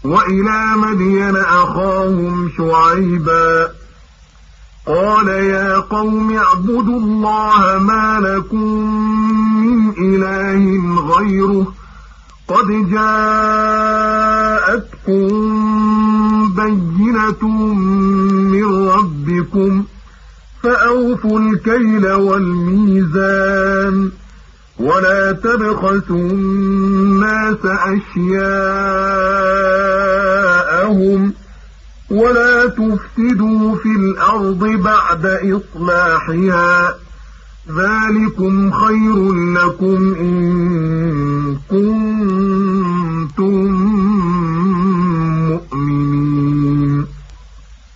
وإلى مدين أخاهم شعيبا قال يا قوم اعبدوا الله ما لكم من إله غيره قد جاءتكم بينة من ربكم فأوفوا الكيل والميزان ولا تبخسوا الناس أشياءهم ولا تفسدوا في الأرض بعد إصلاحها ذلكم خير لكم إن كنتم